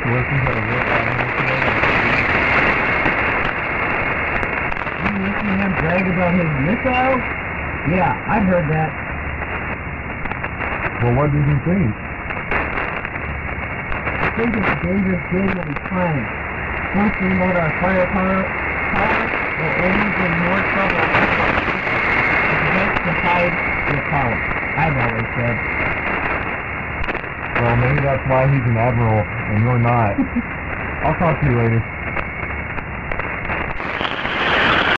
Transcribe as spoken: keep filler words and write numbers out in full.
to listen to the Rick Admiral today? You listen to him brag about his missile? Yeah, I heard that. Well, what did you think? I think it's a dangerous game that he's playing. Once we load our firepower, power, we'll only get more trouble. It's best to hide your power, I've always said. Well, maybe that's why he's an admiral and you're not. I'll talk to you later.